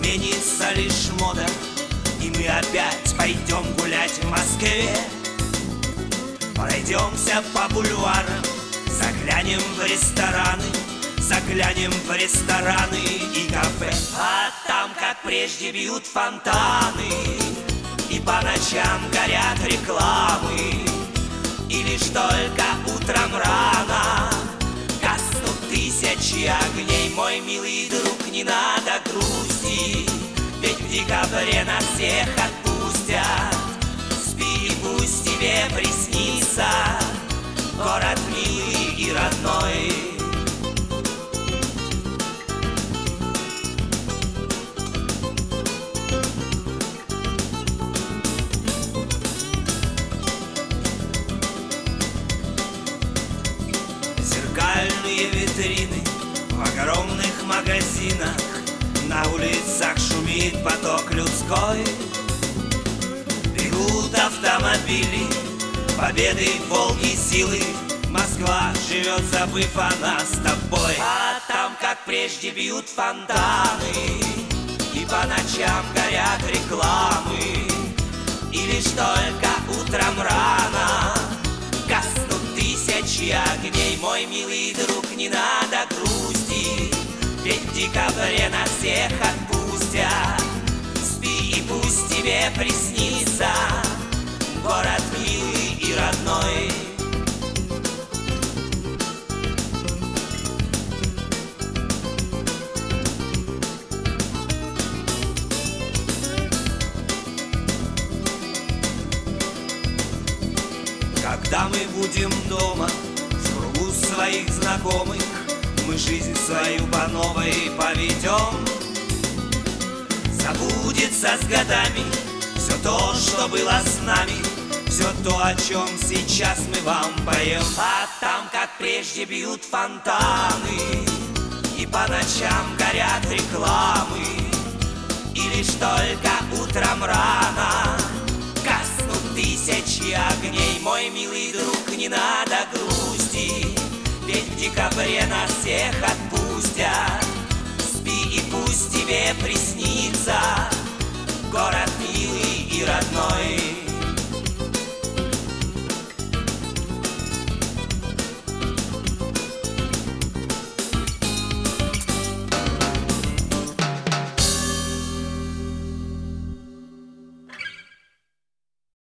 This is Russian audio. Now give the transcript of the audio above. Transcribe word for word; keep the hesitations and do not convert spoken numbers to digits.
изменится лишь мода, и мы опять пойдем гулять в Москве. Пройдемся по бульварам, заглянем в рестораны, заглянем в рестораны и кафе. А там, как прежде, бьют фонтаны, и по ночам горят рекламы. И лишь только утром рано гаснут тысячи огней. Мой милый друг, не надо грусти, ведь в декабре нас всех отпустят. Спи, пусть тебе приснится город милый и родной. Зеркальные витрины в огромных магазинах, на улицах шумит поток людской. Бегут автомобили, победы, волки, силы. Москва живет, забыв о нас с тобой. А там, как прежде, бьют фонтаны, и по ночам горят рекламы. И лишь только утром рано гаснут тысячи огней. Мой милый друг, не надо грусти, ведь в декабре нас всех отпустят. Спи, и пусть тебе приснится город милый и родной. Когда мы будем дома в кругу своих знакомых, мы жизнь свою по новой поведем. Забудется с годами все то, что было с нами, все то, о чем сейчас мы вам поем. А там, как прежде, бьют фонтаны, и по ночам горят рекламы. И лишь только утром рано гаснут тысячи огней. Мой милый друг, не надо грусти, ведь в декабре нас всех отпустят. Спи, и пусть тебе приснится город милый и родной.